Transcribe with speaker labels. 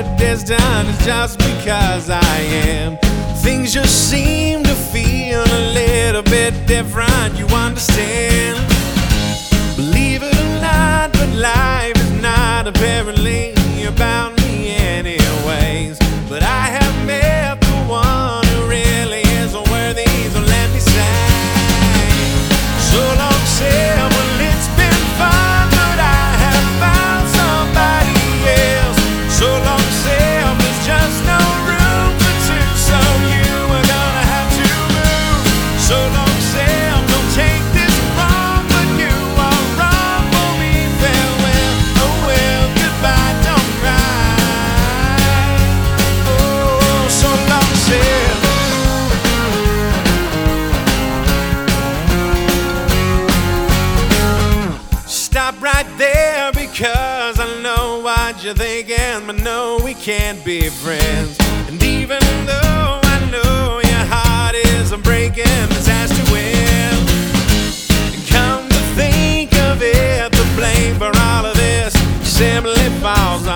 Speaker 1: bit distant, it's just because I am. Things just seem to feel a little bit different, you understand. Believe it or not, but life is not apparently about me anyways. But I have met the one who really is worthy, so let me say, so long said, well it's been fun, but I have found somebody else. So long said, there's just no room for two, so you are gonna have to move. So long said, don't take this wrong, but you are wrong for me. Farewell, oh well, goodbye, don't cry. Oh, so long said. Stop right there, because I know what you're thinking, but no, we can't be friends. And even though I know your heart is breaking, this has to end. And come to think of it, the blame for all of this simply falls